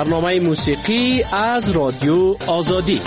برنامه موسیقی از رادیو آزادی.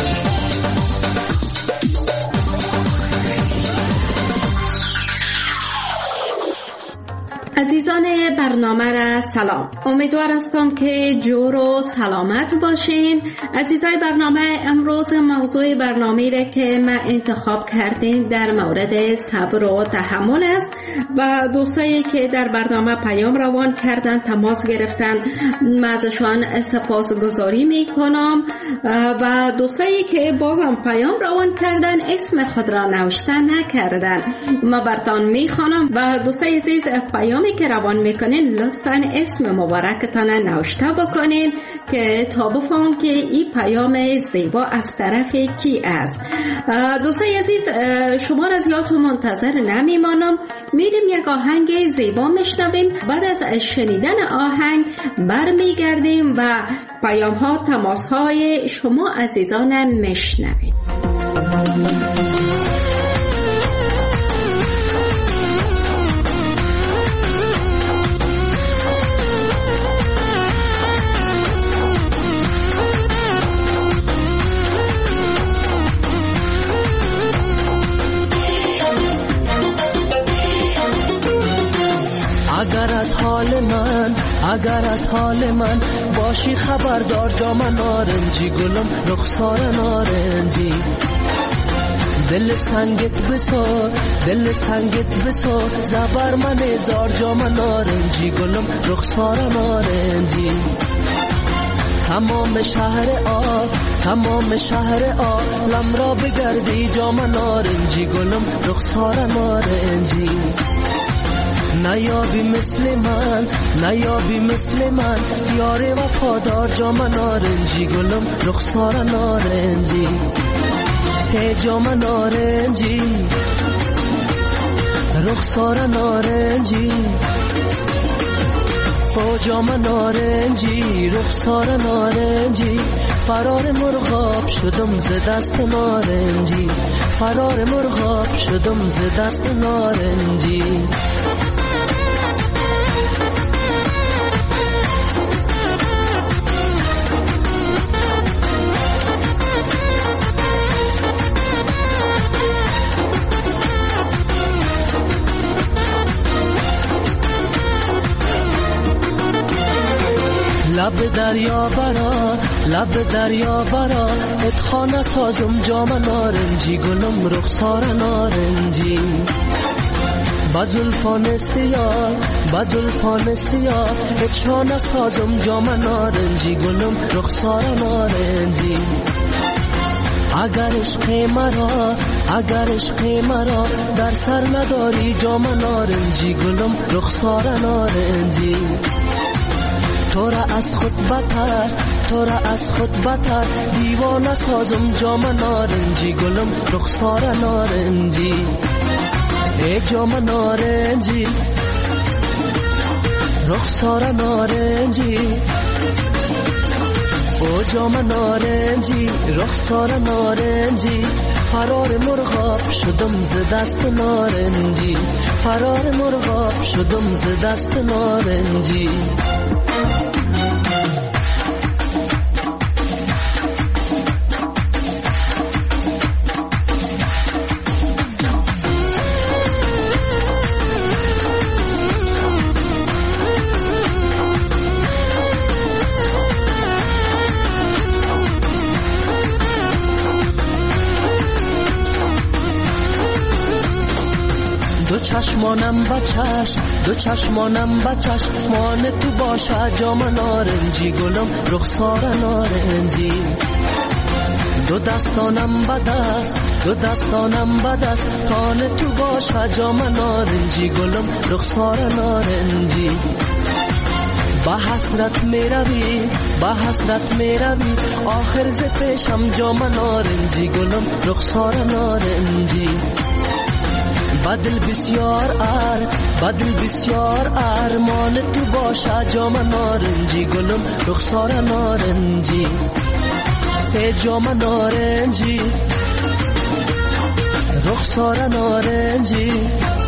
عزیزان برنامه را سلام. امیدوار هستم که جور و سلامت باشین. عزیزای برنامه، امروز موضوع برنامه را که ما انتخاب کردیم در مورد صبر و تحمل است و دوستایی که در برنامه پیام روان کردن، تماس گرفتن، من ازشان سپاسگزاری میکنم و دوستایی که بازم پیام روان کردن اسم خود را نوشته نکردن ما براتون میخوانم و دوستای عزیز پیامی که روان میکنین لطفاً اسم مبارکتان نوشته بکنین که تا بفهم که این پیام زیبا از طرف کی است. دوستای عزیز، شما را زیاد منتظر نمیمانم، میریم یک آهنگ زیبا میشنویم. بعد از شنیدن آهنگ برمیگردیم و پیام ها، تماس های شما عزیزان میشنویم. اگر از حال من باشی خبردار، جام نارنجی گلم رخسار نارنجی، دل سنگت بسار زبر من هزار، جام نارنجی گلم رخسار نارنجی. تمام شهر عالم را بگردی، جام نارنجی گلم رخسار نارنجی. نیابی مثل من یار وفادار، جام نارنجی گلم رخسار نارنجی. ای جام نارنجی رخسار نارنجی، او جام نارنجی رخسار نارنجی. فرار مرغاب شدم ز دست نارنجی، فرار مرغاب شدم ز دست نارنجی. لب دریا برا اتخانه سازم، جام نارنجی گلم رخسار نارنجی. بزلفان سیاه اتخانه سازم، جام نارنجی گلم رخسار نارنجی. اگر عشق مرا در سر نداری، جام نارنجی گلم رخسار نارنجی. تو را از خود بتر دیوانه سازم، جام نارنجی گلم رخسار نارنجی. ای جام نارنجی رخسار نارنجی، او جام نارنجی رخسار نارنجی. فرار مرغاب شدم ز دست نارنجی، فرار مرغاب شدم ز دست نارنجی. دو چشمانم بچش مان تو باشه، جام نارنجی گلم رخسار نارنجی. دو دستانم بدست تان تو باشه، جام نارنجی گلم رخسار نارنجی. با حسرت میروی آخر ز پیشم، جام نارنجی گلم رخسار نارنجی. بدل بسیار ارمان تو باشه، جام نارنجی گلم رخسار نارنجی. ای جام نارنجی رخسار نارنجی،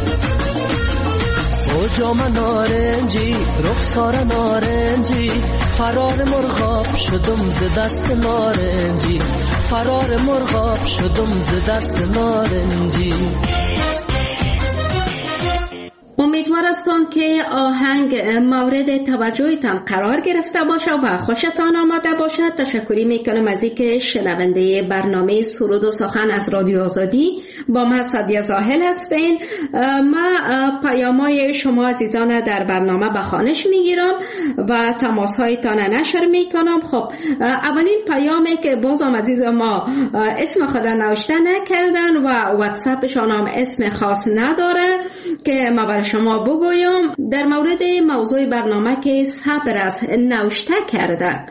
او جام نارنجی رخسار نارنجی. فرار مرغاب شدم ز دست نارنجی، فرار مرغاب شدم ز دست نارنجی. امیدوار هستم که آهنگ مورد توجهتان قرار گرفته باشه و خوشتان آمده باشد. تشکری میکنم از اینکه شنونده برنامه سرود و سخن از رادیو آزادی با من سعدیه زاهل هستین. ما پیام‌های شما عزیزان در برنامه به خوانش میگیرم و تماس‌هایتان نشر میکنم. خب اولین پیامی که بازم عزیز ما اسم خود نوشته نکردن و واتساپشان هم اسم خاص نداره که ما برای شما بگویم در مورد موضوع برنامه که صبر است نوشته کرده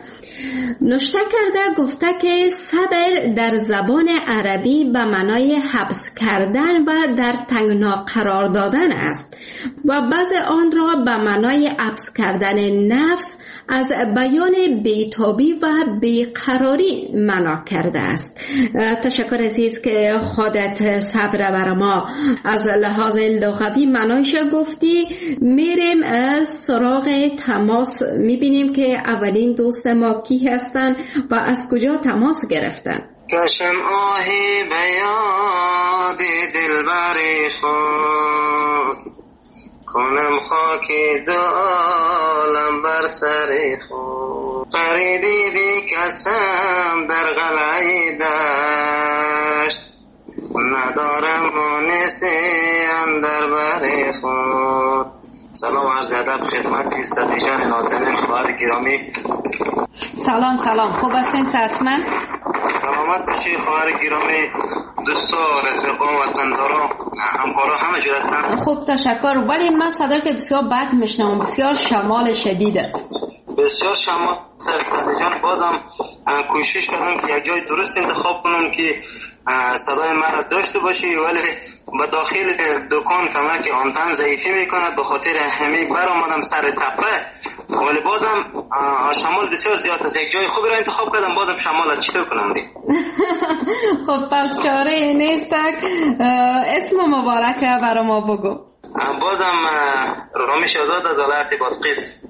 گفته که صبر در زبان عربی به معنای حبس کردن و در تنگنا قرار دادن است و بعض آن را به معنای حبس کردن نفس از بیان بیتابی و بیقراری معنا کرده است. تشکر عزیز که خودت صبر برای ما از لحاظ لغوی معنایش گفتی. میریم سراغ تماس، میبینیم که اولین دوست ما کی هستن و از کجا تماس گرفتن. کشم آهی بیاد دلبر خود، کنم خاکی دو عالم بر سر خود. غریبی بی کسم در قلعه دشت، ندارم مونسی اندر بر خود. سلام عرض ادب خدمت استادی جان نازنین خواهر گرامی. سلام خوب هستین صحتمند؟ سلامت باشی خواهر گرامی، دوستا رفقا وطندارا همکارا همه جور هستن. خوب تشکر. ولی من صدایت بسیار بد میشنوم، بسیار شمال شدید است. بسیار شمال استادی جان. بازم کوشش کردم که یک جای درست انتخاب کنم که صدای من را داشته باشی، ولی به داخل دکان کمک آنتن ضعیفی میکند، به خاطر همین برآمدم سر تپه. ولی بازم شمال بسیار زیاد است. یک جای خوبی را انتخاب کردم، بازم شمال است. چطور کنم دی؟ خب پس چاره نیست. اسم مبارک برای ما بگو. بازم رامش آزاد از ولایت بادغیس.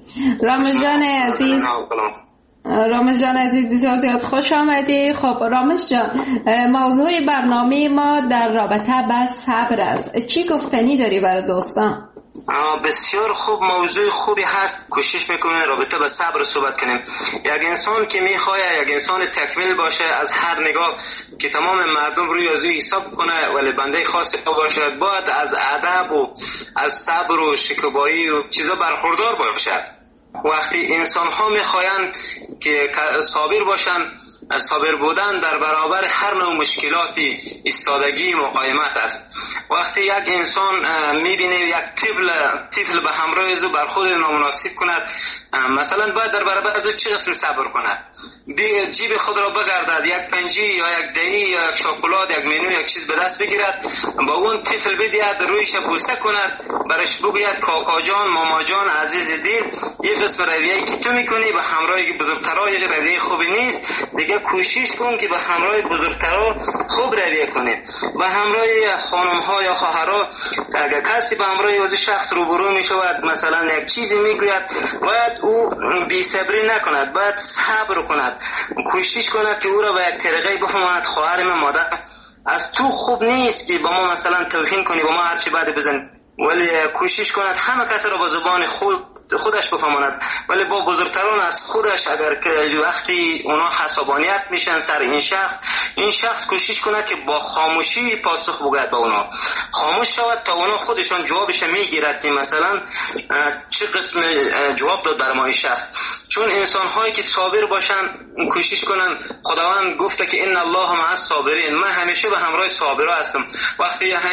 رامش جان عزیز بسیار زیاد خوش آمدی. خب رامش جان، موضوع برنامه ما در رابطه با صبر است. چی گفتنی داری برای دوستان؟ بسیار خوب، موضوع خوبی هست. کوشش میکنیم رابطه با صبر صحبت کنیم. یک انسان که میخواد یک انسان تکمیل باشه از هر نگاه که تمام مردم روی از او حساب کنه ولی بنده خاص باشد، باید از ادب و از صبر و شکیبایی و چیزا برخوردار باشد. وقتی انسان ها میخواین که صابر باشن، صابر بودن در برابر هر نوع مشکلاتی ایستادگی مقاومت است. وقتی یک انسان میبینه یک طفل به همراه او برخورد نامناسب کند، مثلا باید در برابر از چه قسم صبر کند؟ جیب خود را بگردد، یک پنجی یا یک دهی یا یک شکلات، یک منو، یک چیز به دست بگیرد، با اون طفل بدهد، رویش بوسه کند، برش بگوید کاکا جان، ماما جان، عزیز دل، یک قسم رویه‌ای که تو میکنی به همراه بزرگترها یک رویه خوبی نیست. دیگه کوشش کن که به همراه بزرگترها خوب رویه کنی. به همراه خانم‌ها یا خواهرها اگر کسی به همراه از شخص روبرو میشود، مثلا یک چیزی میگوید، باید او بی‌صبری نکند، باید صبر کند، کوشش کند که او را به یک طریقه بفهماند خواهر من، مادر از تو خوب نیست که با ما مثلا توهین کنی، با ما هرچی بعد بزن، ولی کوشش کند همه کس را با زبان خودش بفهماند. ولی با بزرگتران از خودش اگر که وقتی اونا حسابانیت میشن سر این شخص کوشش کند که با خاموشی پاسخ بگوید، با اونا خاموش شود تا اونا خودشان جوابش میگیرد مثلا چه قسم جواب داد برای ما این شخص. چون انسان هایی که صابر باشن کوشش کنن، خداوند گفته که ان الله مع الصابرین، من همیشه به همراه صابرا هستم. وقتی یک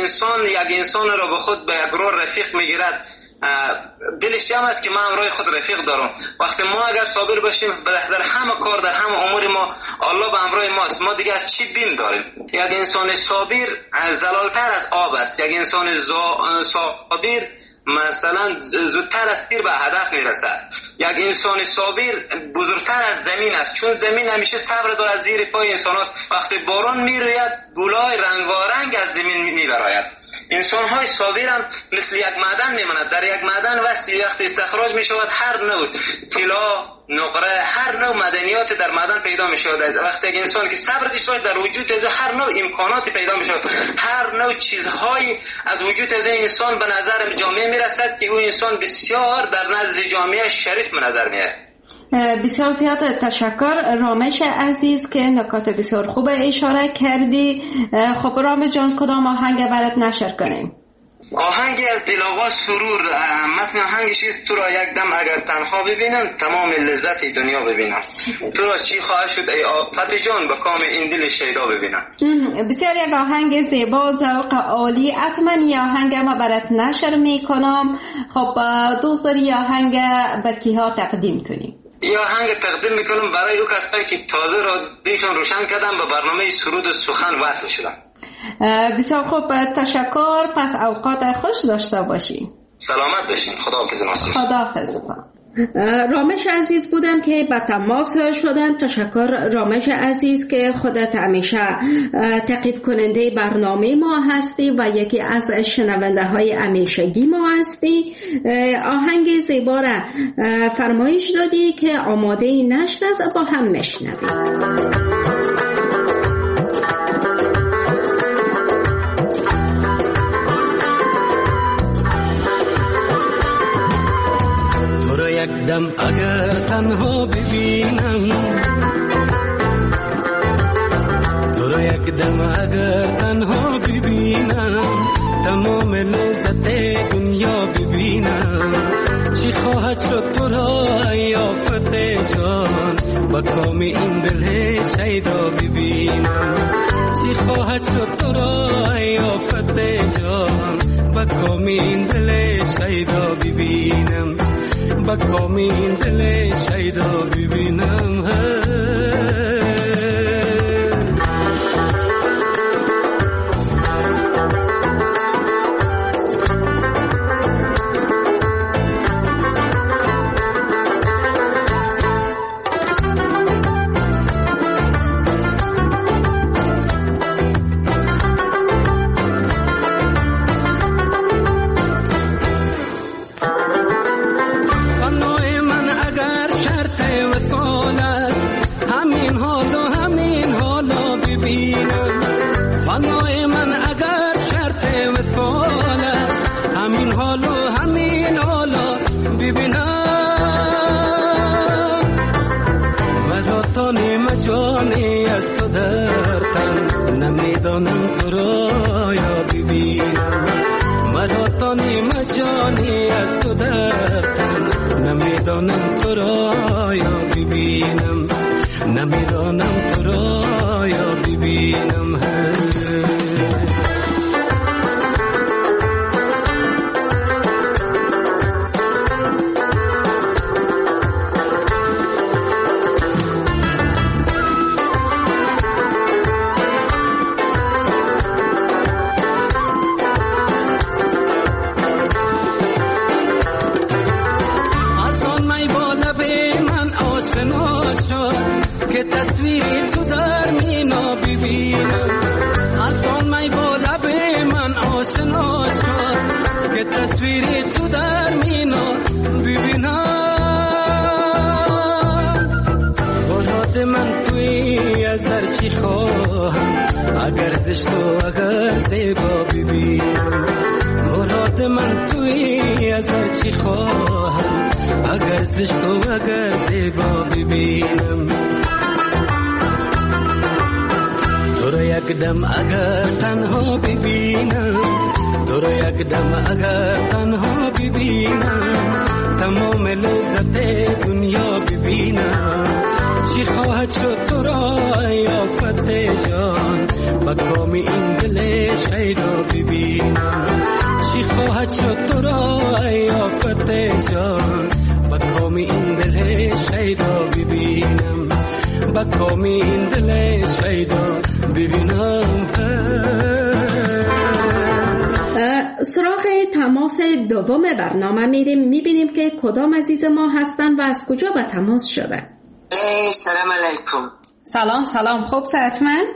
انسان را به خود به یک راه رفیق میگیرد، دلش جمع است که من همراه خود رفیق دارم. وقتی ما اگر صابر باشیم در همه کار، در همه امور ما الله به همراه ماست، ما دیگه از چی بیم داریم؟ یک انسان صابر زلالتر از آب است. یک انسان صابر مثلا زودتر از تیر به هدف میرسد. یک انسان صابر بزرگتر از زمین است، چون زمین همیشه صبر داره، از زیر پای انسان است. وقتی باران میروید گلای رنگارنگ از زمین میبراید. انسان‌های صابر هم مثل یک معدن میماند. در یک معدن وقتی استخراج میشود هر نوع طلا، نقره، هر نوع معدنیات در معدن پیدا میشود. وقتی یک انسان که صبر داشته باشه در وجود از هر نوع امکاناتی پیدا میشود، هر نوع چیزهایی از وجود از انسان به نظر جامعه میرسد که اون انسان بسیار در نزد جامعه شریف به نظر میاد. بسیار زیاد تشکر رامش عزیز که نکات بسیار خوب اشاره کردی. خب رامش جان کدام آهنگ برات نشر کنیم؟ آهنگی از دل‌آواز سرور. متن آهنگش است: تو را یک دم اگر تنها ببینم تمام لذت دنیا ببینم. تو را چی خواهد شد ای آفت جان به کام این دل شیدا ببینم. بسیار یک آهنگ زیبا، ذوق عالی. حتما این آهنگ ما برات نشر میکنم. خب دوست داری آهنگ به کیها تقدیم کنیم؟ این آهنگ تقدیم میکنم برای او کسایی که تازه را دیشان روشن کردم به برنامه سرود و سخن وصل شدم. بسیار خوب، تشکر. پس اوقات خوش داشته باشی. سلامت باشین. خداحافظ ناصر. خداحافظ. رامش عزیز بودن که به تماس شدن. تشکر رامش عزیز که خودت همیشه تعقیب کننده برنامه ما هستی و یکی از شنونده های همیشگی ما هستی. آهنگ زیبا را فرمایش دادی که آماده نشر است، با هم میشنویم. یک دم اگر تنها ببینم، تو را یک دم اگر تنها ببینم تمام لذت دنیا ببینم. چی خواهد شد تو را یا فتح جان با کام این دل شیدا ببینم. چی خواهد شد تو را یا فتح جان با کام این دل شیدا ببینم. با کام این دل شیدا ببینم. سراغ تماس دوم برنامه میریم، میبینیم که کدام عزیز ما هستن و از کجا به تماس شده. سلام علیکم. سلام خوب صحتمند؟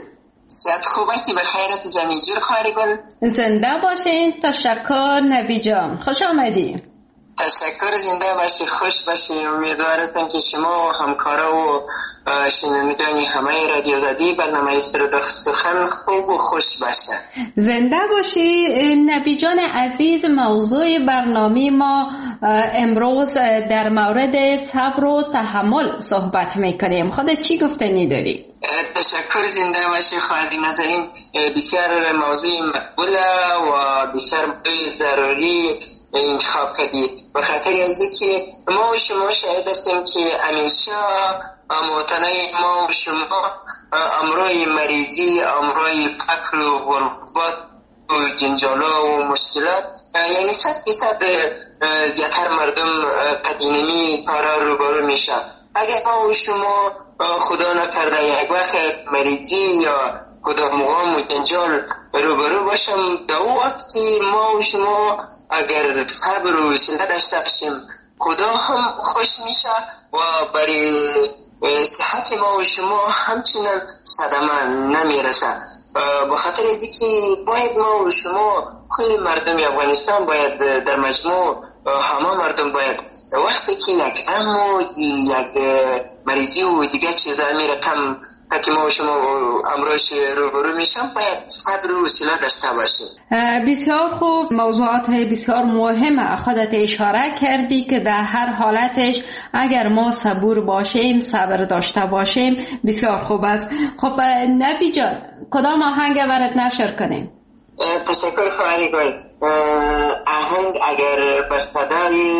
صحت خوب هستی؟ به خیرت جمعی جور خواهری گل؟ زنده باشین. تشکر نبی جان، خوش آمدی. تشکر، زنده باشی، خوش باشی. امیدوارم که شما و همکارا و شنوندگان همه رادیو آزادی برنامه سخن خوب و خوش باشه. زنده باشی. نبی جان عزیز، موضوع برنامه ما امروز در مورد صبر و تحمل صحبت میکنیم. خودت چی گفتنی داری؟ تشکر، زنده باشی. خواهد نظرین بسیار موضوع مقبوله و بسیار ضروری انتخاب کردید، به خاطر از که ما و شما شاهد هستیم که همیشه موطنای ما و شما امروی مریضی، امروی فقر و غربت و جنجالا و مشکلات، یعنی 100% زیادتر مردم قدینمی کارا روبرو میشه. اگر ما و شما خدا نکرده یک وقت مریضی یا کدام غم و جنجال روبرو باشم، در وقت که ما و شما اگر صبر و حوصله داشته باشیم، خدا هم خوش میشه و برای صحت ما و شما همچنان صدمه نمیرسه. به خاطر از اینکه باید ما و شما کل مردم افغانستان باید در مجموع همه مردم باید وقتی که یک غم و یک مریضی و دیگه چیزا میره کم که ما و شما امروز روبرو میشم، باید صبر و حوصله داشته باشیم. بسیار خوب، موضوعات بسیار مهم خودت اشاره کردی که در هر حالتش اگر ما صبور باشیم، صبر داشته باشیم بسیار خوب است. خب نبی جان، کدام آهنگ برات نشر کنیم؟ تشکر خواهری گل. آهنگ اگر بستداری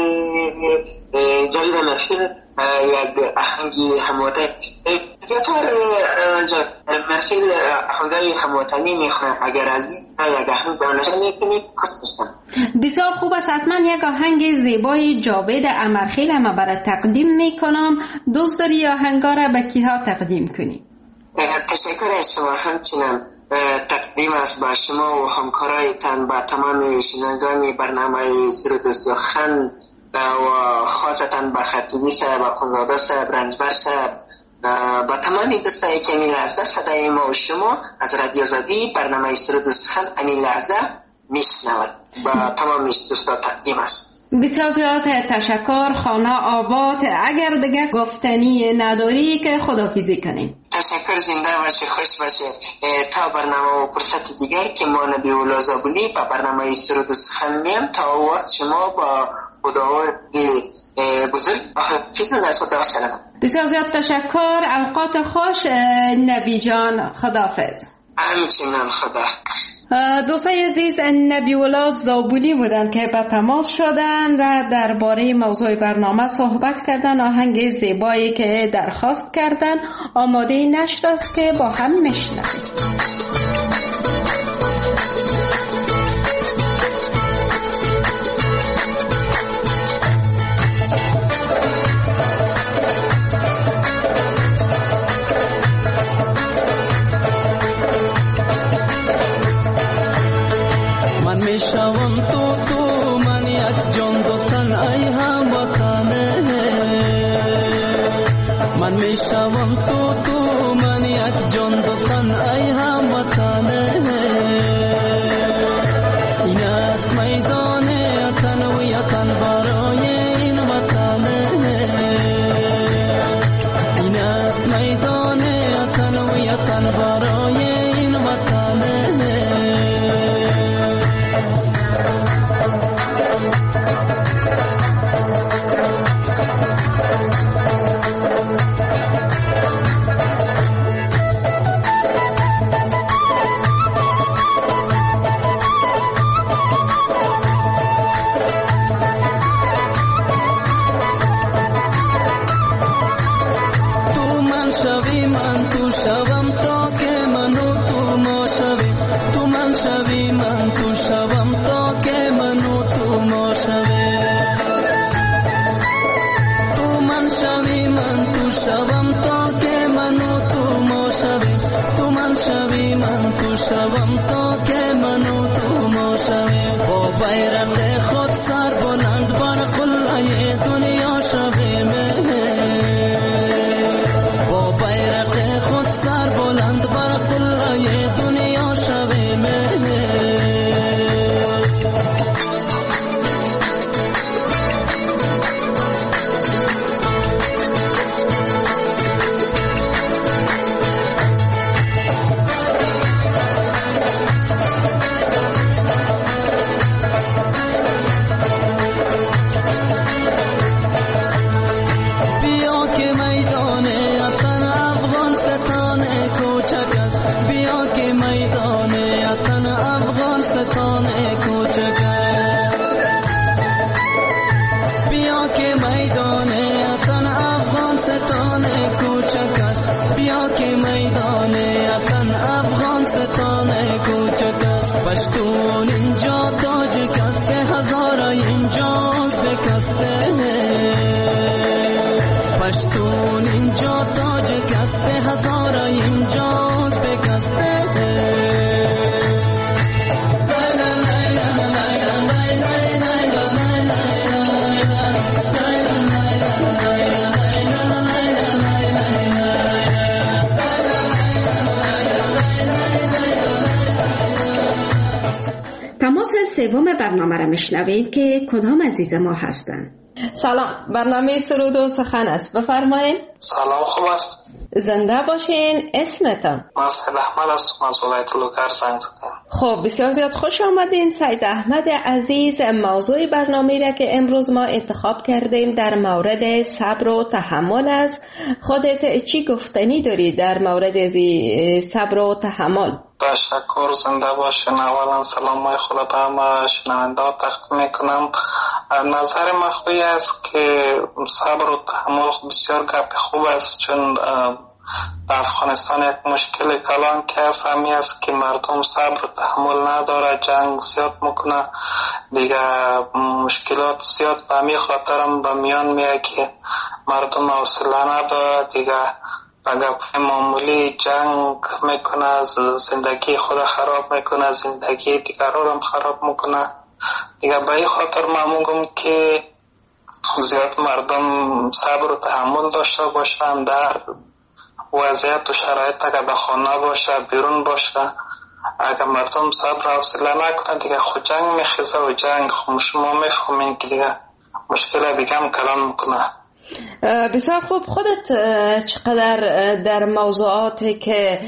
جالب محفل یک آهنگی هموطنی زیادتر محفل آهنگای هموطنی میخونم، اگر از یک آهنگ دانشان میکنید خوش باشم. بسیار خوب است. حتما یک آهنگ زیبای جاوید امرخیل ما برای تقدیم میکنم. دوست داری آهنگا را به کیها تقدیم کنی؟ تشکر از شما. همچنان تقدیم است با شما و همکارایتان، با تمام شنوندگان برنامه سرود سخن و خاصتا با خطیبی صاحب، خونزاده صاحب، رنجبر صاحب، با تمامی دوستایی که این لحظه صدای ما و شما از رادیو آزادی برنامه سرود سخن این لحظه میشنود. با تمام دوستا تقدیم است. بسیار زیاد تشکر. خانه آباد. اگر دیگه گفتنی نداری که خداحافظی کنیم. تشکر، زنده باشه، خوش باشه. تا برنامه و فرصت دیگر که ما نبی اولا زابلی با برنامه سرود سخن میم، تا وقت شما با خداوند بزرگ حافظون از خدا سلام. بسیار زیاد تشکر. اوقات خوش نبی جان. خداحافظ. همچنان خدا. دوستای عزیز، نبی الله زابلی بودن که به تماس شدن و درباره موضوع برنامه صحبت کردن. آهنگ زیبایی که درخواست کردن آماده نشد است که با هم میشنویم. میشوم تو من یک جان دو تن ای هموطنه، من میشوم تو من یک جان دو تن ای هموطنه. این است میدان تن و یتن برای این وطنه، این است میدان تن و یتن برای این وطنه. پشتون اینجا تاج گسته هزارا اینجاز بگسته تماس سوم برنامه را میشنوید که کدام عزیز ما هستند. سلام، برنامه سرود و سخن است، بفرمایید. سلام، خوب است؟ زنده باشین. اسمتان؟ من سید احمد هستم از ولایت لوگر زنگ زدم. خب بسیار زیاد خوش آمدین سید احمد عزیز. موضوع برنامه را که امروز ما انتخاب کردیم در مورد صبر و تحمل است. خودت چی گفتنی داری در مورد صبر و تحمل؟ تشکر، زنده باشین. اولا سلام خدا به همه شنونده ها تقدیم میکنم. نظر من خوی است که صبر و تحمل بسیار گپ خوب است، چون در افغانستان یک مشکل کلان که است همی است که مردم صبر و تحمل نداره، جنگ زیاد میکنه دیگه، مشکلات زیاد به همی خاطرم به میان میاد که مردم حوصله نداره دیگه، اگر معمولی جنگ میکنه، زندگی خود خراب میکنه، زندگی دیگران هم خراب میکنه دیگه. به این خاطر من میگم که زیاد مردم صبر و تحمل داشته باشن در وضعیت و شرایط، اگر به خانه باشه بیرون باشه، اگر مردم صبر و حوصله نکنه دیگه خود جنگ میخیزه و جنگ شما میفهمین که دیگه مشکل دیگه هم کلان میکنه. بسیار خوب. خودت چقدر در موضوعاتی که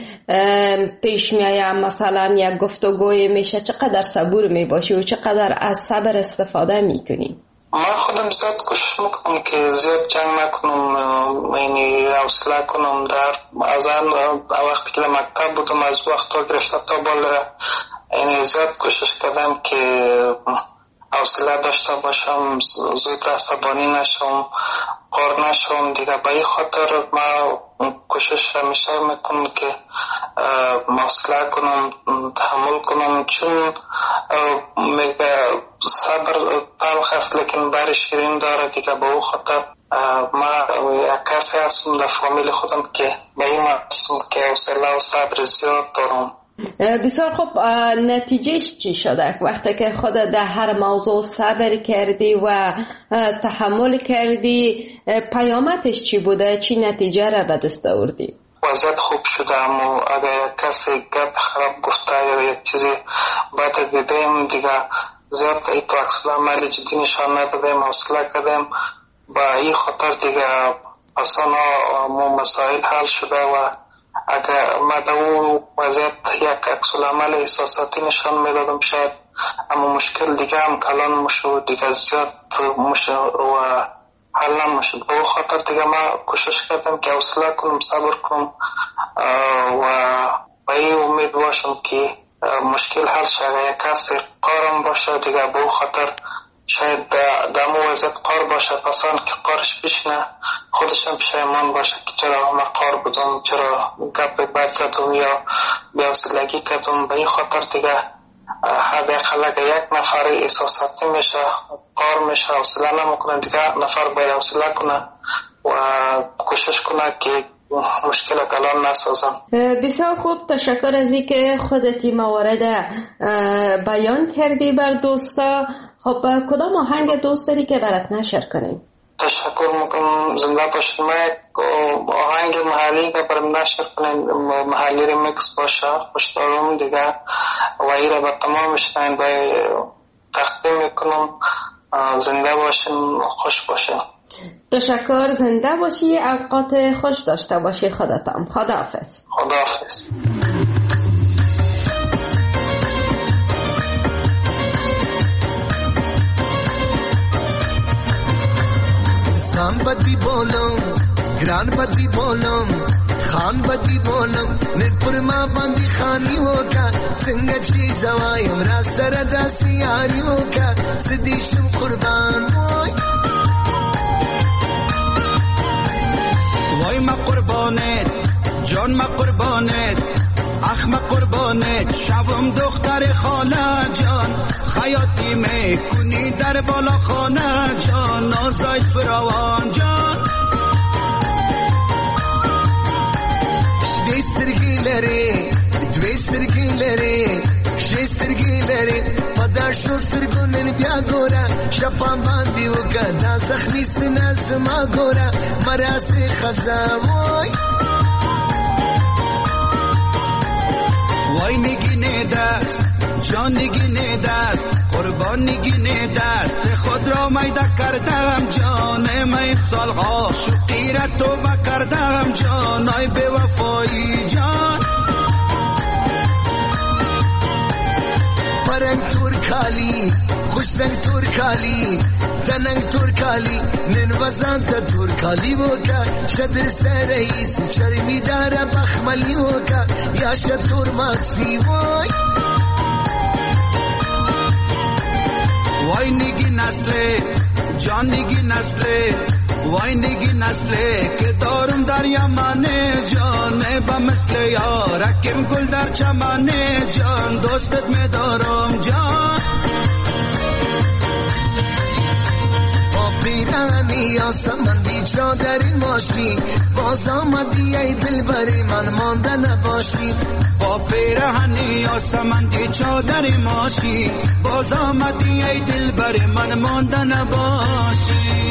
پیش میایم مثلا یک گفتگوی میشه چقدر صبور میباشی و چقدر از صبر استفاده میکنی؟ من خودم زیاد کوشش میکنم که زیاد جنگ نکنم، یعنی حوصله کنم. از وقتی که در مکتب بودم از وقتا گرفته تا بالا، یعنی زیاد کوشش کردم که حوصله داشته باشم، زود عصبانی نشم، قار نشم دیگه. به این خاطر من کوشش همیشه میکنم که حوصله کنم، تحمل کنم، چون میگه صبر تلخ است لیکن بر شیرین داره دیگه. به او خاطر من یک کسی هستم در فامیل خودم که به این هستم که حوصله و صبر زیاد دارم. بسیار خوب. نتیجهش چی شده وقتی که خودت در هر موضوع صبر کردی و تحمل کردی؟ پیامدش چی بوده؟ چی نتیجه را به دست آوردی؟ وضعیت خوب شده، اما اگر کسی گپ خراب گفته یا یک چیزی بد دیدیم دیگه زیاد ایتو عکس العمل جدی نشان ندادیم، حوصله کردیم. با این خاطر دیگه اصلا مسائل حل شده و اگر ما در اون وضعیت یک عکس العمل احساساتی نشان میدادم شاید اما مشکل دیگه هم کلان مشود دیگه، زیاد مشود و حل نمشد. به اون خاطر دیگه ما کوشش کردم که حوصله کنم، صبر کنم و به این امید باشم که مشکل حل شد. یک کسی قارم باشه دیگه، به اون خاطر شاید در موازت قار باشه، پسان که قارش بشنه خودش هم پشیمان باشه که چرا من قار بودم، چرا گپ بد زدم یا بی‌حوصلگی کردم. به این خاطر دیگه حداقل اگر یک نفر احساساتی میشه، قار میشه، حوصله نمیکنه دیگه، نفر باید حوصله کنه و کوشش کنه که مشکل کلان نسازم. بسیار خوب، تشکر از این که خودت این موارد بیان کردی بر دوستا. خب کدام آهنگ دوست داری که برات نشر کنیم؟ تشکر میکنم، زنده باشید. من آهنگ محلی که برام نشر کنیم، محلی ریمیکس باشه، خوشدارم دیگه و ای را به تمام شنونده تقدیم میکنم. زنده باشین، خوش باشین. تشکر، زنده باشی، اوقات خوش داشته باشی. خداتم. خداحافظ. خداحافظ. خان بدی بولم، گران بدی بولم، خان بدی بولم، نپر ما باندې خانی وکا، څنګه چې زوایم را سره داسې یاري وکا، زدي شم قربان وای ما قربانت، جان ما قربانت، اخ ما قربانت، شبم دختر خاله جان، خیاطی میکنی در بالا خانه جان، نازایت فراوان جان. سترگیلره دوی سترگیلره شی سترگیلره پداشو سرگونن بیا گورا شپان باندی وکا دا زخمی سناز ما گورا مراس خزاوی وای نگینه دست جان نگینه دست قربان نگینه دست خود را میده کردم جان من سالها شقی را توبه کردم جان ای بی وفایی جان پرنگ ترکالی خوش رنگ ترکالی تننگ ترکالی نن وزان تا ترکالی وکا شدر سرئیس چرمی داره بخملی وکا یا شطور مکسی وای وای نگی نسله جان نگی نسله وای نگی نسله که دارم در یمانه جان با مثل یارکم گل در چمانه جان دوستت می دارم جان پیرانی آسمندی چادری ماشی باز آمدی ای دل بری من مانده نباشی با پیرانی آسمندی چادری ماشی باز آمدی ای دل بری من مانده نباشی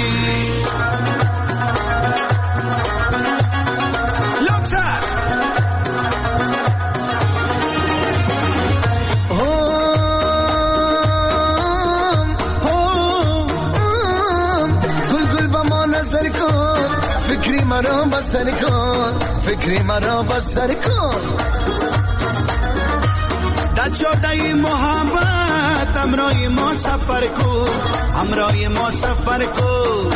فکری مرا بسر کن فکری مرا بسر کن در جاده محبت همراه ما سفر کن همراه ما سفر کن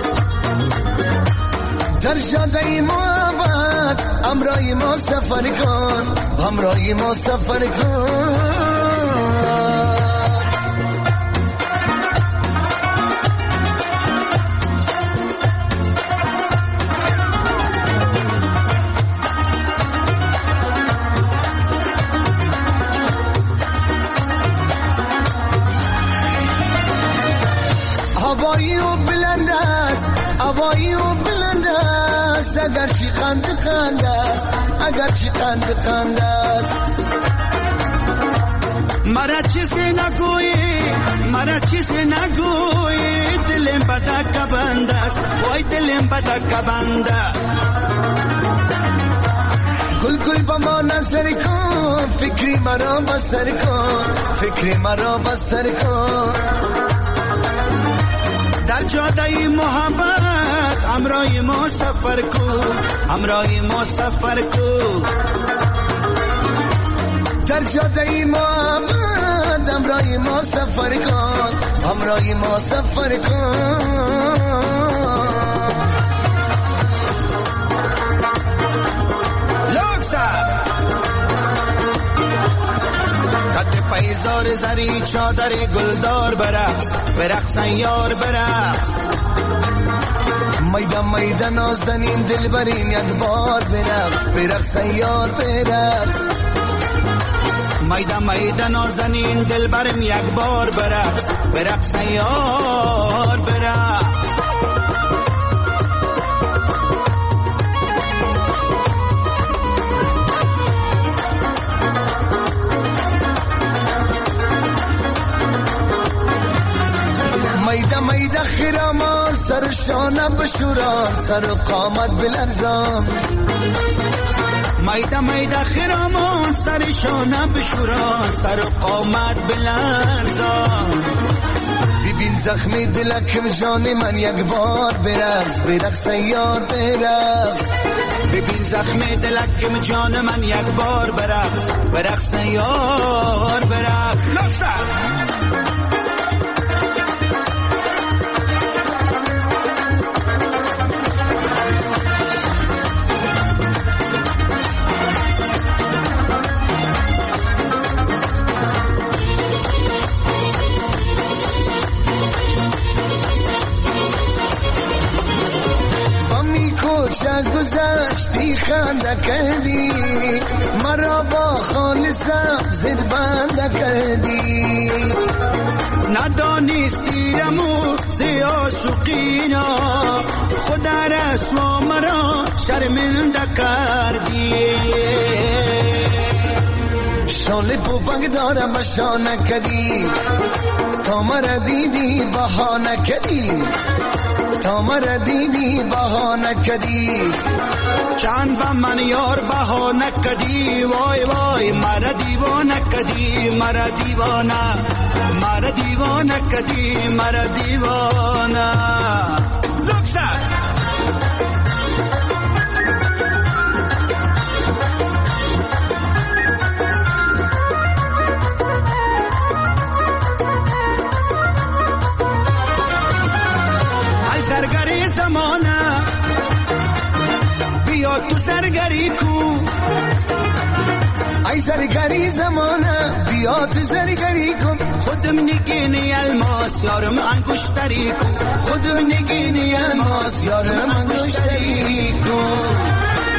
در جاده محبت همراه ما سفر کن همراه ما سفر کن هوایی و بلند است هوایی و بلند است اگر چی قند است اگر چی قند است مرا چیزی نگویی مرا چیزی نگویی دلم بدک بند است وای دلم بدک بند است گل گل با ما نظر کن فکری مرا بسر کن فکری مرا بسر کن در جاده محبت همراه ما سفر کن همراه ما سفر کن در جاده محبت همراه ما سفر کن همراه ما سفر کن قد پیزار زری چادر گلدار برقص یار برقص میدان میدان نازنین دل برین یک بار برقص یار برقص میدان میدان نازنین دل برم یک بار برقص یار برقص میده خرامان سر شانه بشوران سر قامت بلرزان میده خرامان سر شانه بشوران سر قامت بلرزان ببین زخمی دلکم جان من یک بار برقص یار برقص ببین زخمی دلکم جان من یک بار برقص یار برقص گذشتی خنده کردی مرا با خالصم زد بنده کردی ندانستی رمو زی عاشقینا خود رسوا تو مرا شرمنده کردی. شال پوپنگ دارم بشا نکدی، تا مرا دیدی بها نکدی، تا مرا دیدی بها نکدی. چند و من یار بها نکدی، وای وای مرا دیوانه کدی، مرا دیوانه، مرا دیوانه کدی، مرا دیوانه. لکسر سرگری زمانه بیا تو سرگری کو، ای سرگری زمانه بیا تو سرگری کن. خودم نگینی الماس یارم انگشتری کن، خودم نگینی الماس یارم انگشتری کن.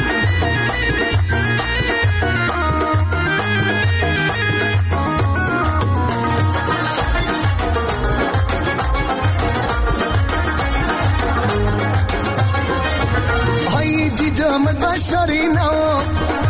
دیدمت بشاری نو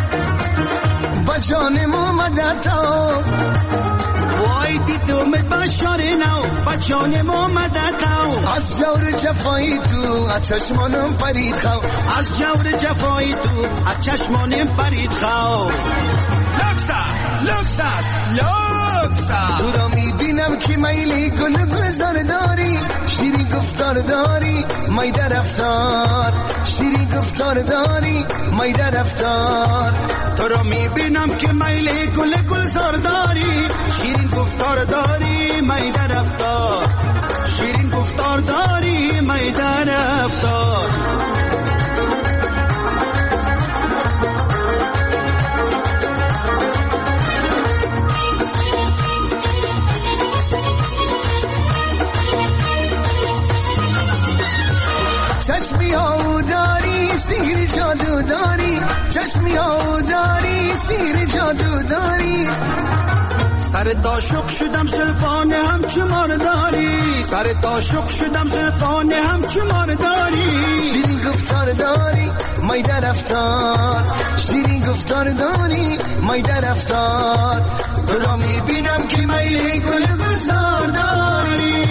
بجانم اومده تو، وای دیدمت بشاری نو بجانم اومده تو. از جور جفایی تو از چشمانم پرید خو، از جور جفایی تو از چشمانم پرید خو. لکسس لکسس لکسس تو را میبینم که میلی گل گلزار داری، شیرین گفتار داری می در رفتار، شیرین گفتار داری می در رفتار. تو را میبینم که میلی گل گلزار داری، شیرین گفتار داری می در رفتار، شیرین گفتار داری می در رفتار. چشمی ها داری سیر جادو داری، چشمی ها داری سیر جادو داری. سر داشق شدم زلفان همچو مارداری، سر داشق شدم زلفان همچو مارداری. شیرین گفتار داری می در رفتار، شیرین گفتار داری می در رفتار. تو را میبینم که میلی گل گلزار داری.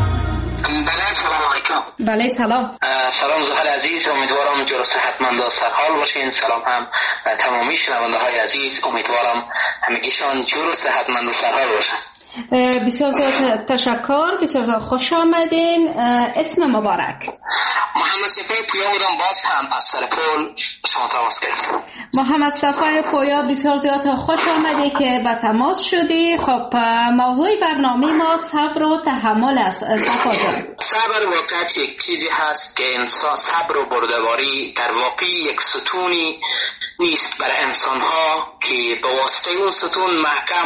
بله سلام. سلام زهر عزیز، امیدوارم جور و صحتمند و سرحال باشین. سلام هم تمامی شنونده های عزیز، امیدوارم همگیشان جور و صحتمند و سرحال باشن. بسیار زیاد تشکر، بسیار زیاد خوش آمدین. اسم مبارک؟ محمد صفای پویا بودم، باز هم از سر پول شما تماس گرفتم. محمد صفای پویا، بسیار زیاد خوش آمدی که به تماس شدی. خب موضوع برنامه ما صبر و تحمل است. صفا جان، صبر واقعا یک چیزی هست که انسان، صبر و بردباری در واقع یک ستونی نیست برای انسان ها که به واسطه اون ستون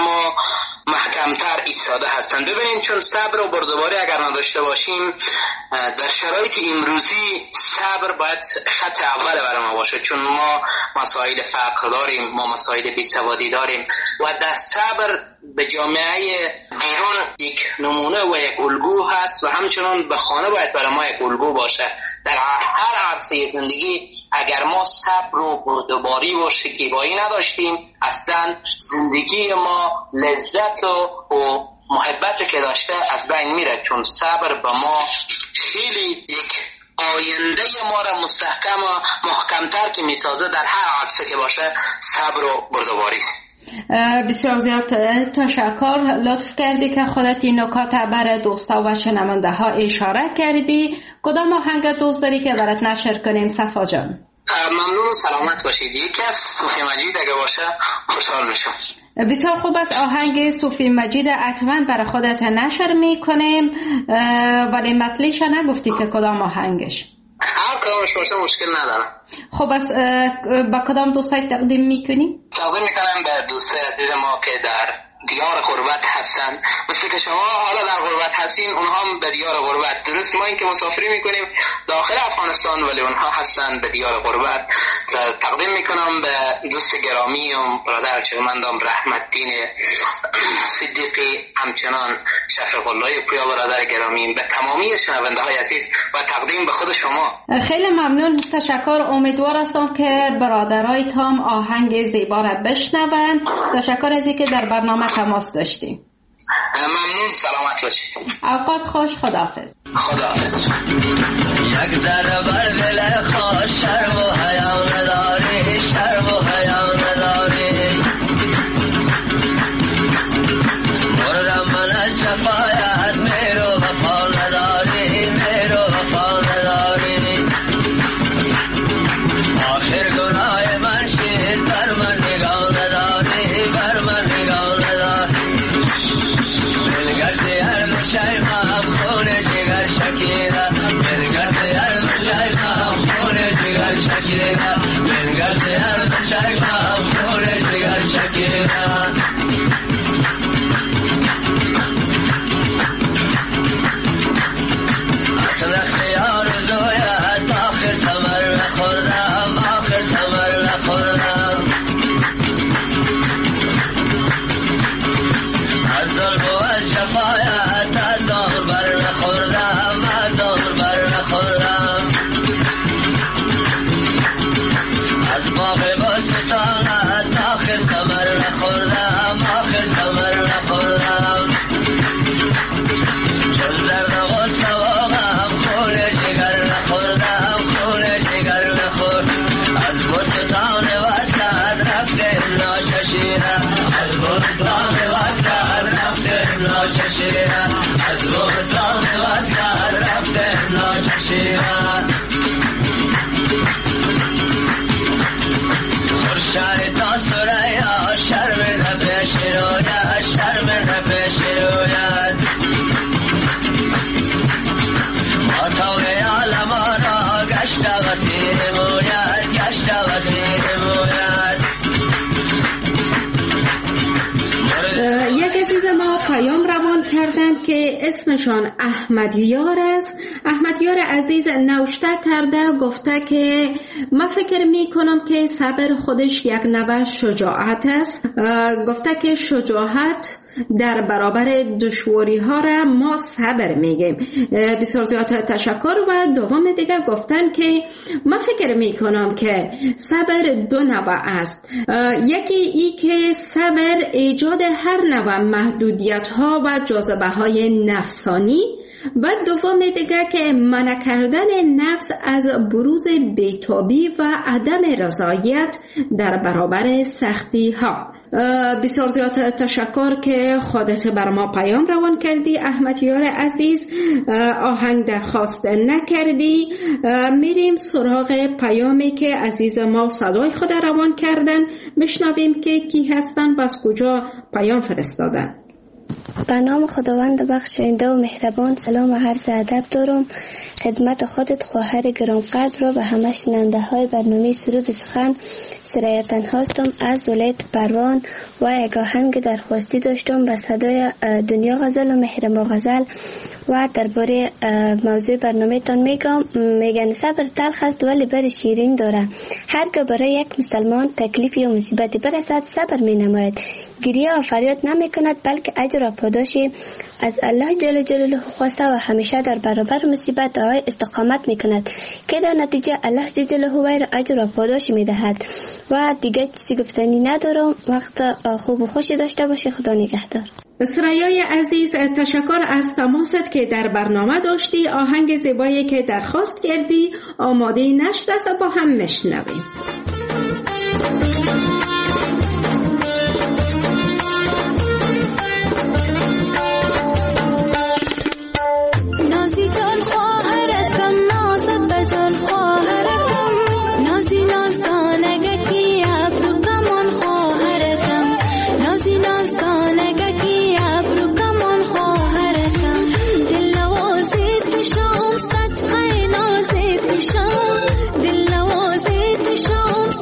محکمتر ایستاده هستند. ببینید چون صبر و بردباری اگر نداشته باشیم در شرایط امروزی صبر باید خط اول برای ما باشه، چون ما مسائل فقر داریم، ما مسائل بیسوادی داریم و در صبر به جامعه ایران یک نمونه و یک الگو هست و همچنان به خانه باید برای ما یک الگو باشه. در هر عرصه زندگی اگر ما صبر و بردباری و شکیبایی نداشتیم، اصلا زندگی ما لذت و محبت که داشته از بین میره، چون صبر به ما خیلی یک آینده ما را مستحکم و محکمتر که میسازه. در هر عرصه که باشه صبر و بردباری است. بسیار زیاد تشکر، لطف کردی که خودت این نکات برای دوستا و شنونده ها اشاره کردی. کدام آهنگ دوست داری که برات نشر کنیم صفا جان؟ ممنون و سلامت باشید. یکی از صوفی مجید اگه باشه خوشحال میشم. بسیار خوب است، آهنگ صوفی مجید حتما برای خودت نشر میکنیم، ولی مطلعش نگفتی که کدام آهنگش؟ هر کدامش باشه مشکل ندارم. خب از با کدام دوستای تقدیم میکنی؟ تقدیم میکنم به دوستای عزیز ما که در دیار غربت هستن، مثل که شما حالا در غربت هستین، اونها هم به دیار غربت. درست ما این که مسافری میکنیم داخل افغانستان ولی اونها هستن به دیار غربت. تقدیم میکنم به دوست گرامی و برادر ارجمندم رحمتدین صدیقی، همچنان شفیق الله پویا برادر گرامی، به تمامی شنونده های عزیز و تقدیم به خود شما. خیلی ممنون، تشکر. امیدوار هستم که برادرای تام آهنگ زیبا را بشنوند. تشکر از اینکه در برنامه تماس داشتیم. ممنون، سلامت باشید. اوقات خوش، خداحافظ. خداحافظ. یک ذره بر دل خوش شرم و حیا نداری، شرم و حیا نداری، مردم من از شفایت، میرو وفا نداری، میرو وفا نداری، آخر گناه من شید، بر من نگاه نداری، بر من نگاه نداری، دلگردی هر مشای من خون جگر شکیره، دلگردی هر مشای من خون جگر شکیره، دلگردی هر مشای من خون جگر شکیره. که اسمشان احمدیار است. احمدیار عزیز نوشته کرده، گفته که من فکر می کنم که صبر خودش یک نوع شجاعت است. گفته که شجاعت در برابر دشواری ها را ما صبر میگیم. بسیار زیاد تشکر. و دوم دیگه گفتن که من فکر میکنم که صبر دو نوع است. یکی ای که صبر ایجاد هر نوع محدودیت ها و جاذبه های نفسانی، و دوم دیگه که منع کردن نفس از بروز بیتابی و عدم رضایت در برابر سختی ها. بسیار زیاد تشکر که خودت بر ما پیام روان کردی احمدیار عزیز. آهنگ درخواست نکردی. میریم سراغ پیامی که عزیز ما صدای خود روان کردن. بشنویم که کی هستن و از کجا پیام فرستادن. به نام خداوند بخشاینده و مهربان، سلام و عرض ادب دارم خدمت خودت خواهر گرانقدر را و همه شنونده های برنامه سرود سخن سریا تنها هستم از ولایت پروان و یک آهنگ درخواستی داشتم به صدای دنیا غزل و مهرما غزل و درباره موضوع برنامه تان میگن صبر تلخ است ولی بر شیرین داره. هرگاه برای یک مسلمان تکلیف یا مصیبتی برسد صبر می نماید، گریه و فریاد نمی کند، بلکه اجر و پاداشی از الله جل جلاله خواسته و همیشه در برابر مصیبت های استقامت می کند که در نتیجه الله جل جلاله وی را اجر و پاداشی می دهد. و دیگه چیزی گفتنی ندارم. وقت خوب و خوشی داشته باشه. خدا نگهدار. سرایای عزیز، تشکر از تماست که در برنامه داشتی. آهنگ زیبایی که درخواست کردی آماده نشد است، با هم مشنویم. نازی جان خواهرتم، نازت بجان خواهرتم، نازی نازدانگکی ابرو کمان خواهرتم، نازی نازدانگکی ابرو کمان خواهرتم، دل نوازی تشام صدقه نازی تشام، دل نوازی تشام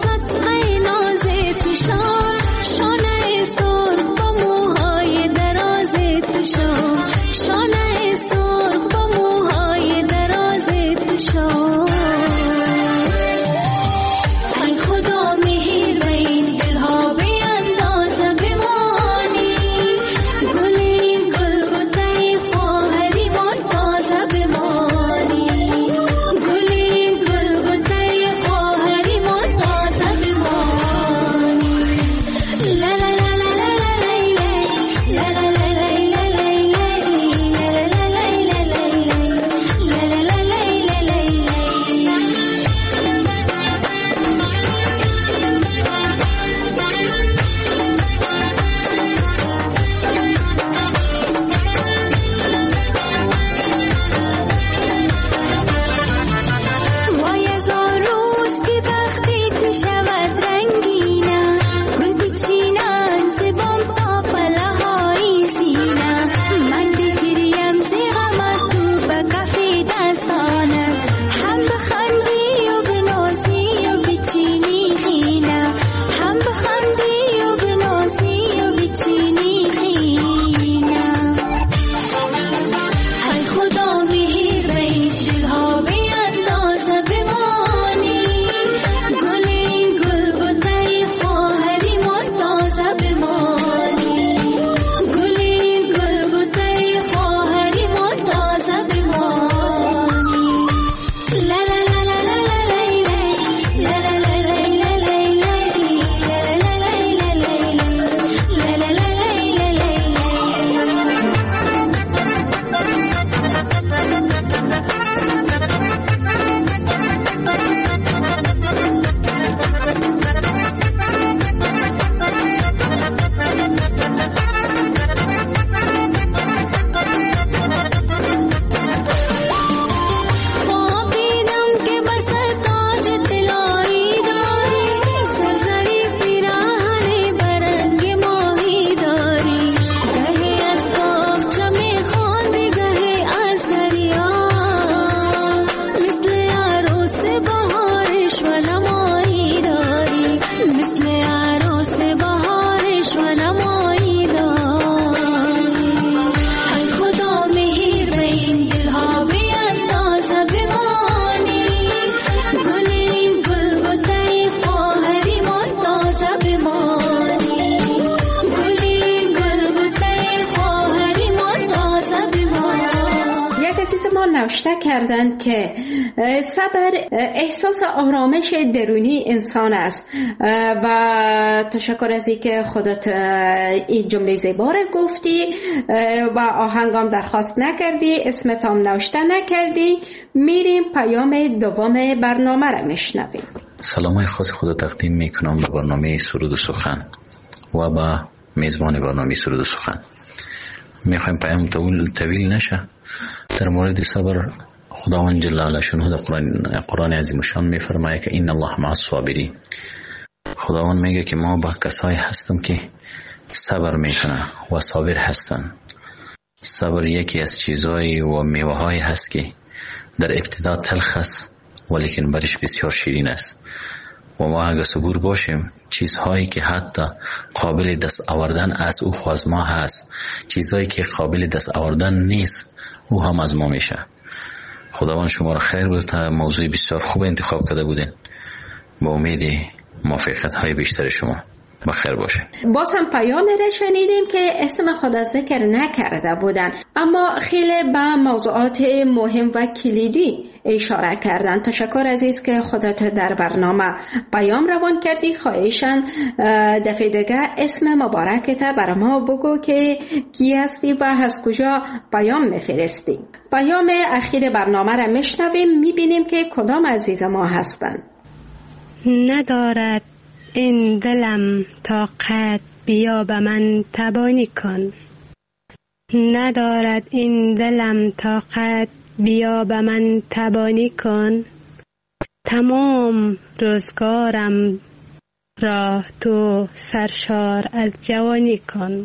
نوشته کردند که صبر احساس آرامش درونی انسان است و تشکر از اینکه خودت این جمله زیبا را گفتی و آهنگام درخواست نکردی، اسمتام نوشته نکردی. میریم پیام دوم برنامه را میشنویم. سلامای خاص خود تقدیم میکنم به برنامه سرود و سخن و به میزبان برنامه سرود و سخن. میخوایم پیام طویل نشه. در مورد صبر خداوند جل جلاله در قرآن عظیم شان میفرماید که این الله مع الصابرین. خداوند میگه که ما با کسایی هستم که صبر میکنه و صابر هستن. صبر یکی از چیزهای و میوه‌هایی هست که در ابتدا تلخ است ولیکن برش بسیار شیرین است و ما اگر صبور باشیم چیزهایی که حتی قابل دست آوردن از او خواست ما هست، چیزهایی که قابل دست آوردن نیست او هم از ما میشه. خداوند شما را خیر بده. موضوع بسیار خوب انتخاب کرده بودین. با امید موفقیت های بیشتر شما. بخیر باشه. باز هم پیام را شنیدیم که اسم خدا ذکر نکرده بودن اما خیلی به موضوعات مهم و کلیدی اشاره کردن. تشکر عزیز که خودت در برنامه پیام روان کردی. خواهشاً دفعه دیگه اسم مبارکت برای ما بگو که کی هستی و از کجا پیام میفرستی. پیام اخیر برنامه را میشنویم، میبینیم که کدام عزیز ما هستن. ندارد این دلم طاقت بیا به من تبانی کن. ندارد این دلم طاقت بیا به من تبانی کن. تمام روزگارم را تو سرشار از جوانی کن.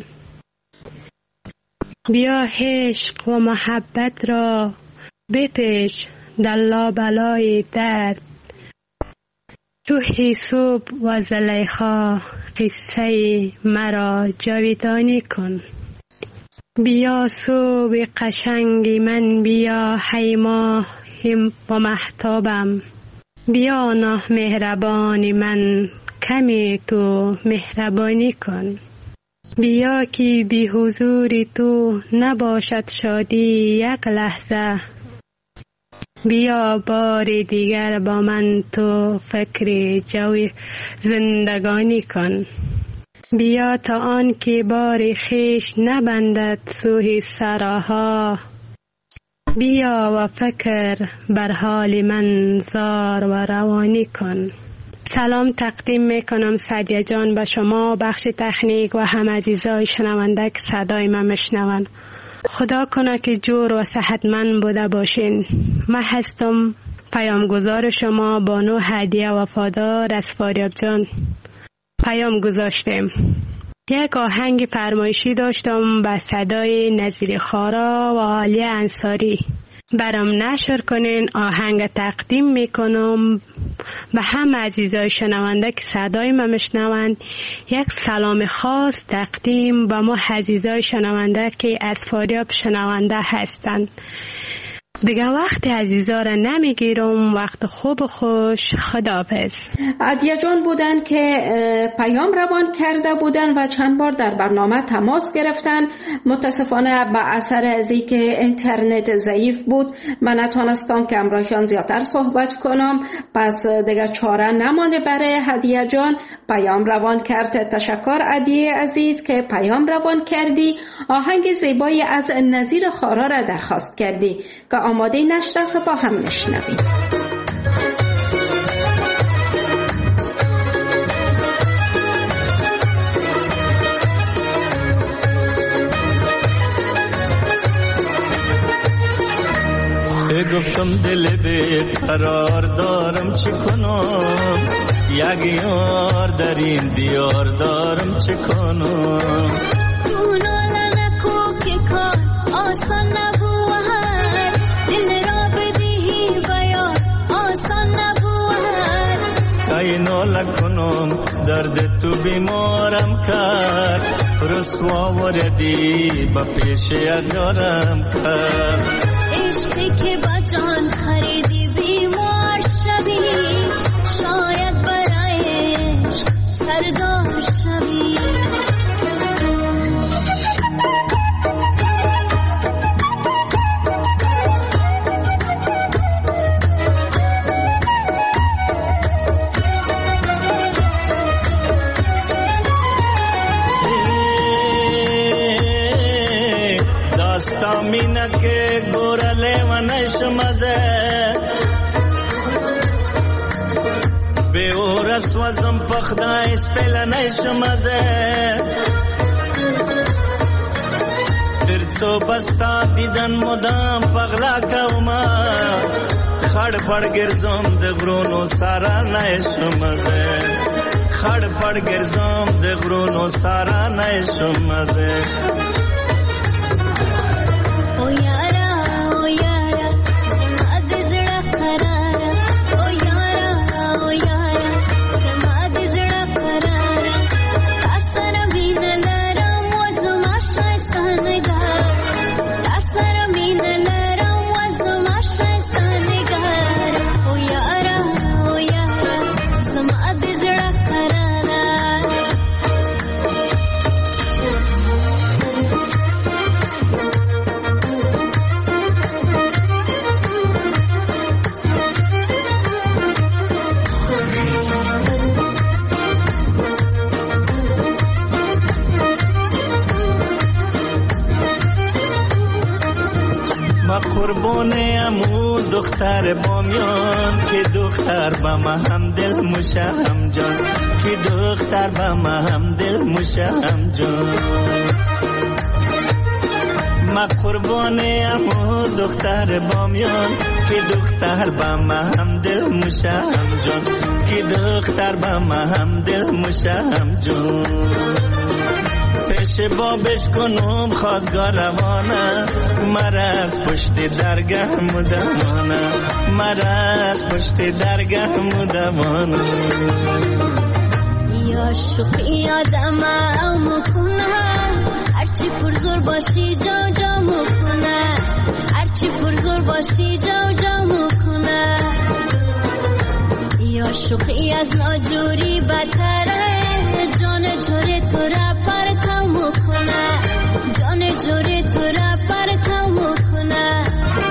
بیا عشق و محبت را بپیچ در لابلای درد. تو حسوب و زلیخا قصه مرا جاویدانی کن. بیا صوب قشنگ من بیا حیما و محتابم. بیا نه مهربانی من کمی تو مهربانی کن. بیا که بی حضور تو نباشد شادی یک لحظه. بیا بار دیگر با من تو فکر جوی زندگانی کن. بیا تا آن که بار خیش نبندد سوی سراها. بیا و فکر بر حال من زار و روانی کن. سلام تقدیم میکنم سعدیه جان به شما، بخش تکنیک و هم عزیزای شنونده که صدای من میشنون. خدا کنه که جور و صحتمند بوده باشین. من هستم پیامگزار شما بانو هدیه وفادار از فاریاب جان. پیام گذاشتم. یک آهنگ فرمایشی داشتم به صدای نظیر خارا و عالیه انصاری. برام نشر کنین، آهنگ تقدیم میکنم به هم عزیزای شنونده که صدای ما میشنوند. یک سلام خاص تقدیم به ما عزیزای شنونده که از فاریاب شنونده هستند. دیگه وقت عزیزا را نمیگیرم. وقت خوب و خوش. خداحافظ. عدیه جان بودن که پیام روان کرده بودن و چند بار در برنامه تماس گرفتن. متاسفانه به اثر از اینکه اینترنت ضعیف بود من نتونستم که امروزشان زیادتر صحبت کنم، پس دیگه چاره نمانده برای عدیه جان پیام روان کرد. تشکر عدیه عزیز که پیام روان کردی. آهنگ زیبایی از نظیر خارا را درخواست کردی که آماده نشر است و با هم میشنویم. گفتم دل بی قرار دارم چه کنم، یک یار در این دیار دارم چه کنم. تو ناله نکو که کار آسان نبود، دل را بدهی بیار آسان نبود. ای ناله کنم درد تو بیمارم کرد، رسوا وردی با پیش یارم کرد. عشقی که با جان خریدی بیمار شوی، شاید برای عشق سردار شوی. راستا مینه که گورله و نشمزه به او رسوزم پخده اسپیل نشمزه درسو بستا دیدن مدام پغلا کوما خڑ پڑ گرزم دغرونو سارا نشمزه خڑ پڑ گرزم دغرونو سارا نشمزه او یارا زما د زړه قرار او یارا زما د زړه قرار تاسره مين لرم و زما شایسته نگار تاسره مين لرم و زما شایسته نگار او یارا زما د زړه قرار ما قربونه امو دختر بامیان که دختر با ما هم دل مشه هم جان که دختر با ما هم دل مشه هم جان ما قربونه امو دختر بامیان که دختر با ما هم دل مشه هم جان که دختر با ما هم دل مشه هم جان پیش بابش کنم خواستگار روانه مرا از پشت درگه مدمانه مرا از پشت درگه مدمانه یا شوخی آدم مکنه هرچی پرزور باشی جا مکنه هرچی پرزور باشی جا مکنه یا شوخی از ناجوری بدتره جان جوری تو را پرتو مکنه جان جوری تو را پرتو مکنه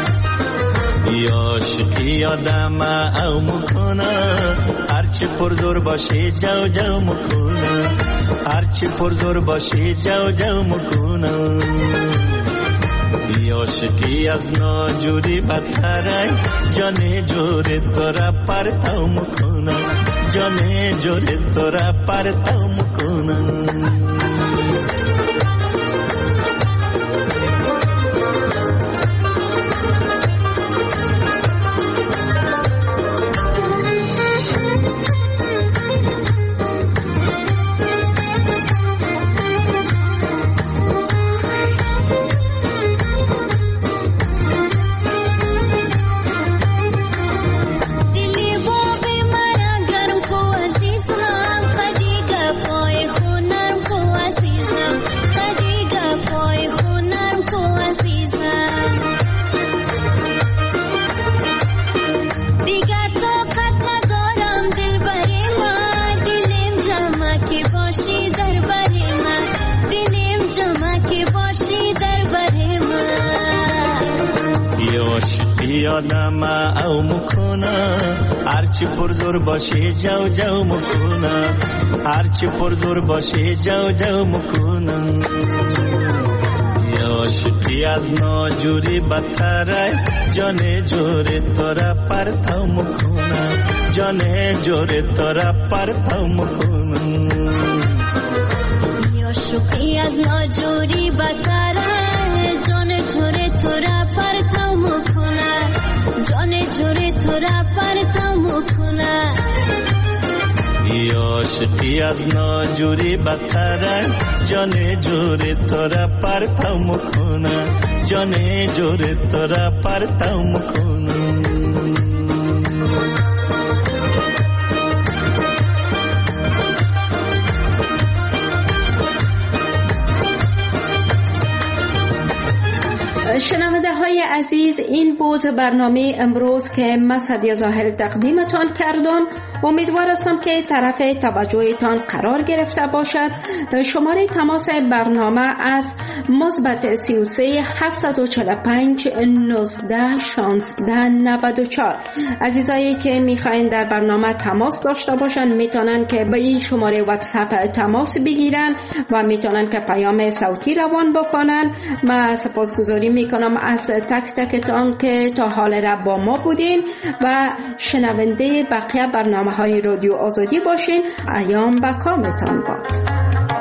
یا شوخی آدم او مکنه هرچی پرزور باشی جو مکنه هرچی پرزور باشی جو مکنه یا شکی از ناجوری بدتره جان جوری تو را پرتو مکنه جان جوری تو را پرتو مکنه آدم او مکنه هرچی پرزور باشی جو مکنه هرچی پرزور باشی جو مکنه یا شکی از ناجوری بدتره جان جوری تو را پرتو مکنه جان جوری تو را پرتو مکنه یا شکی از ناجوری بدتره جان جوری تو را پرتو مکنه جان جوری تو را پرتو مکنه یا شکی از ناجوری بدتره جان جوری تو را پرتو مکنه جان جوری تو را پرتو مکنه شنونده های عزیز، این بود برنامه امروز که من سعدیه ظاهر تقدیمتان کردم. امیدوار هستم که طرف توجهتان قرار گرفته باشد. شماره تماس برنامه از مثبت 33 745 19 16 94. عزیزایی که میخواین در برنامه تماس داشته باشن میتونن که به این شماره واتساپ تماس بگیرن و میتونن که پیام صوتی روان بکنن. من سپاسگزاری میکنم از تک تکتان که تا حال را با ما بودین و شنونده بقیه برنامه‌های رادیو آزادی باشین. ایام به کامتان باد.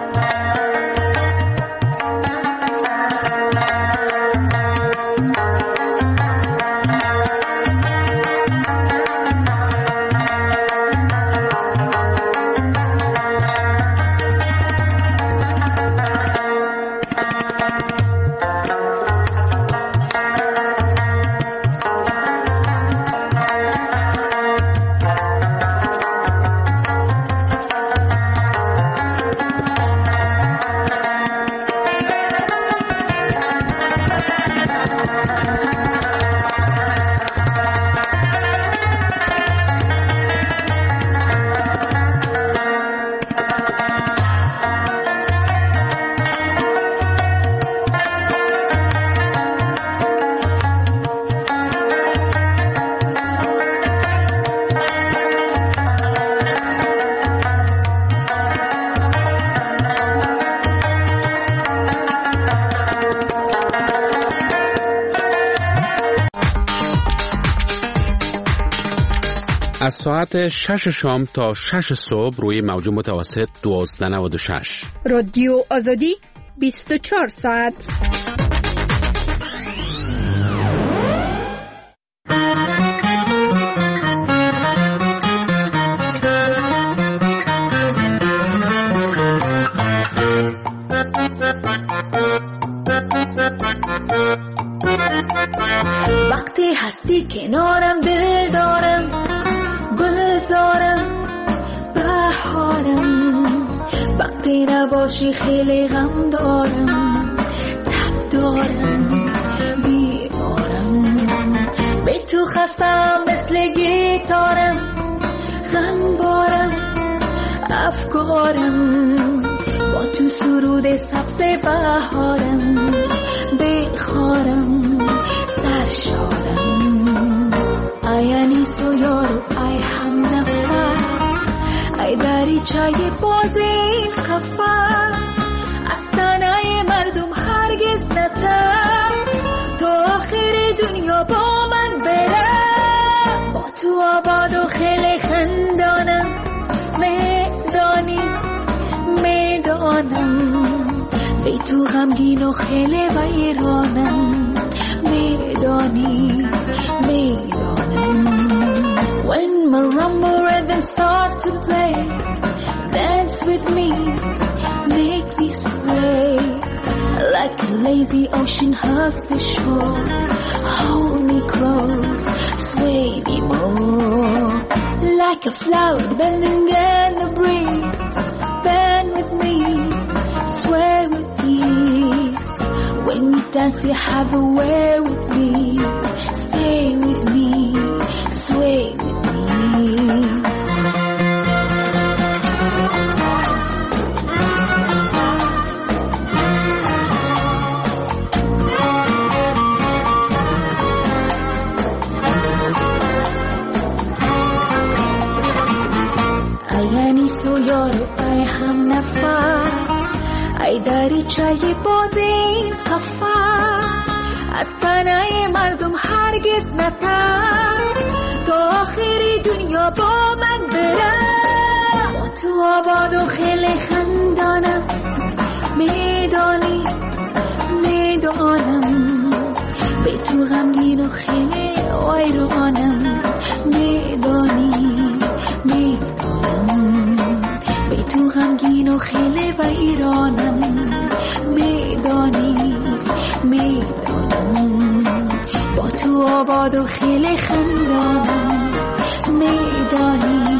از ساعت 6 شام تا 6 صبح روی موج متوسط 1296 رادیو آزادی 24 ساعت. وقتی هستی کنارم دل دارم، گلزارم بهارم. وقتی نباشی خیلی غم دارم، تب دارم بیمارم. به تو خستم مثل گیتارم، غم بارم افکارم. با تو سرود سبز بهارم، بخارم سرشارم. ای انیس و یارو ای هم نفس، ای دریچه بازی قفس. از تنهای مردم هرگز نتر، تا آخر دنیا با من بره. با تو آباد و خیلی خندانم، میدانی میدانم. بی تو غمگین و خیلی ویرانم، میدانی میدانم. When marimba rhythms start to play, dance with me, make me sway. Like a lazy ocean hugs the shore, hold me close, sway me more. Like a flower bending in the breeze, bend with me, sway with ease. When you dance you have a way with me, stay with me, sway with me. ای هم نفس، ای دریچه بازی قفس. از تنهای مردم هرگز نتر، تا آخر دنیا با من بره. با تو آباد و خیلی خندانم، میدانی میدانم. به تو غمگین و خیلی ویرانم، میدانی میدانم. به تو غمگین و خیلی ویرانم، میدانی میدانم. با تو آباد و خیلی خندانم، میدانی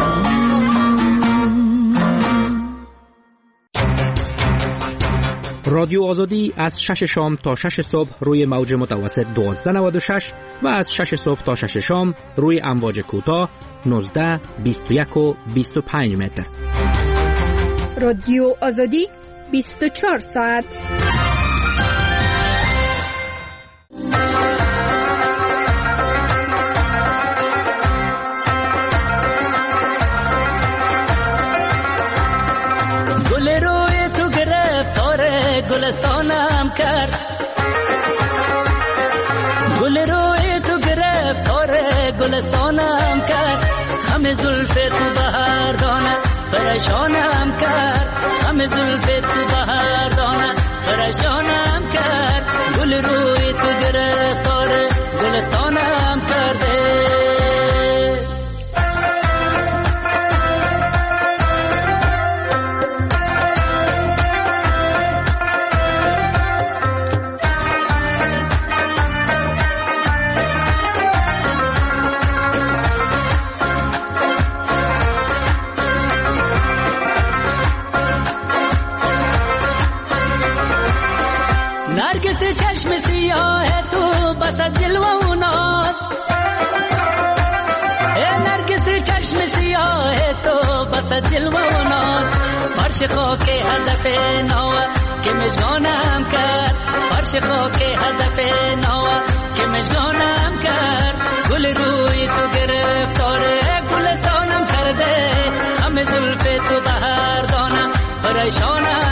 میدانم. رادیو آزادی از 6 شام تا 6 صبح روی موج متوسط 1296 و از 6 صبح تا 6 شام روی امواج کوتاه 19، 21 و 25 متر. رادیو آزادی 24 ساعت. گل روی تو گرفتار گلستانم کرد، گل روی تو گرفتار گلستانم کرد، همه زلف تو بهار دانه پریشانم کرد، همه زلف تو بهار دانه پریشانم کرد، گل روی تو گرفتار گلستانم کرده. نرگس چشم سیاه تو بس جلوه و ناز، نرگس چشم سیاه تو بس جلوه و ناز، فرش خاک هدف نوه که مجنونم کرد، فرش خاک هدف نوه که مجنونم کرد، گل روی تو گرفتاره گلستانم کرده، همه زلف تو بهار دانم پریشانم